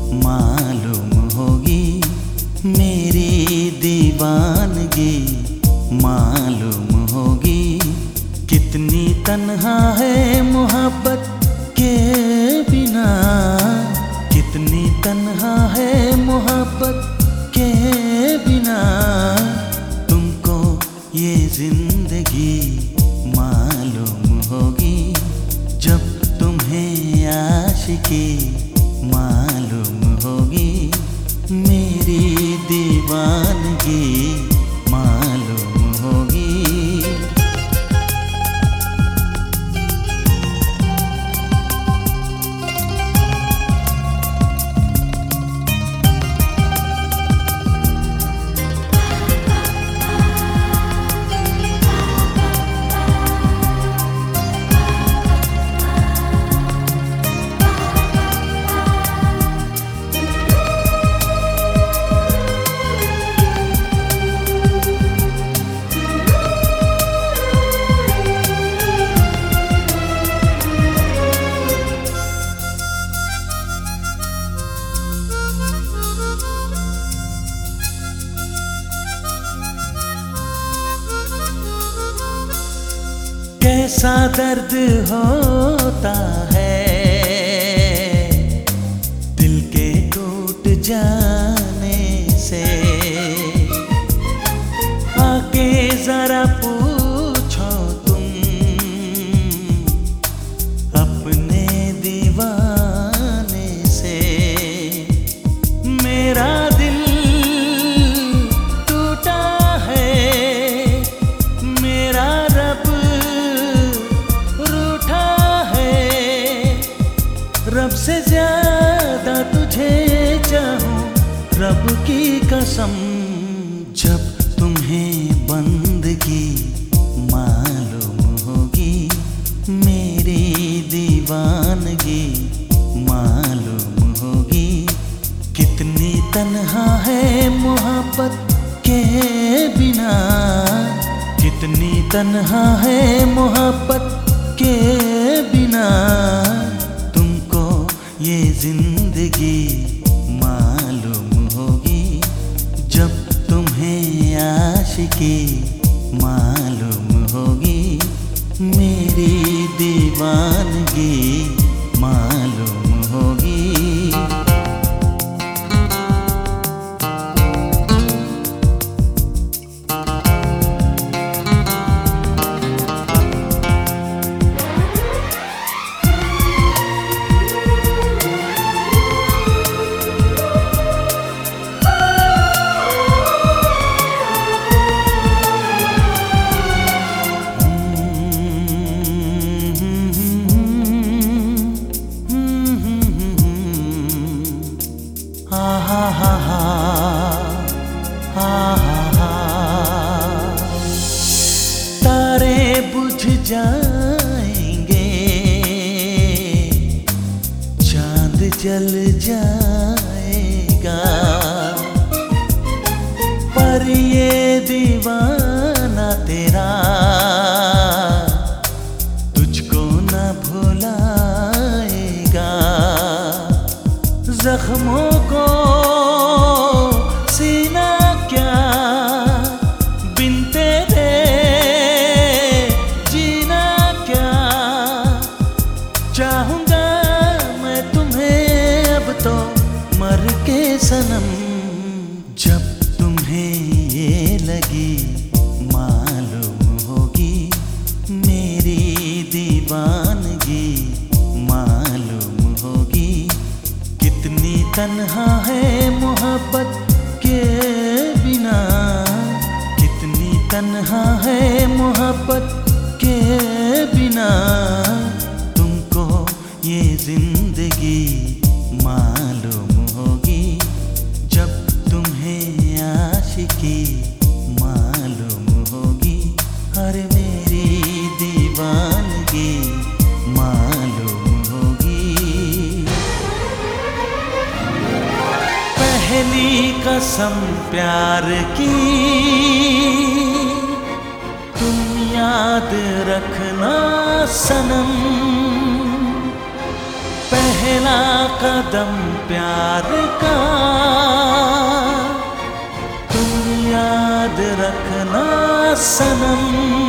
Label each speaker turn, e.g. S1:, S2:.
S1: मालूम होगी मेरी दीवानगी, मालूम होगी कितनी तन्हा है मोहब्बत के बिना, कितनी तन्हा है मोहब्बत के बिना। तुमको ये जिंदगी मालूम होगी जब तुम्हें आशिकी मालूम होगी, मेरी दीवानगी मालूम होगी। कैसा दर्द होता है दिल के टूट जाने से, आके जरा पूछो तुम अपने दीवाने से। मेरा दिल टूटा है, मेरा रब रब से ज्यादा तुझे चाहूं, रब की कसम। जब तुम्हें बंदगी मालूम होगी, मेरी दीवानगी मालूम होगी कितनी तन्हा है मोहब्बत के बिना, कितनी तन्हा है मोहब्बत के बिना। ये जिंदगी मालूम होगी जब तुम्हें आशिकी मालूम होगी, मेरी दीवानगी मालूम होगी। तारे बुझ जाएंगे, चांद जल जाएगा, पर ये दीवाना तेरा तुझको न भुलाएगा। जख्मों को सीना क्या बिन तेरे जीना क्या, चाहूंगा मैं तुम्हें अब तो मर के सनम। जब तुम्हें ये लगी मालूम होगी, मेरी दीवानगी मालूम होगी कितनी तन्हा है मोहब्बत के बिना, कितनी तन्हा है मोहब्बत के बिना। तुमको ये जिंदगी मालूम होगी जब तुम्हें आशिकी मालूम होगी, अरे मेरी दीवानगी मालूम होगी। पहली कसम प्यार की तुम याद रखना सनम, पहला कदम प्यार का तुम याद रखना सनम।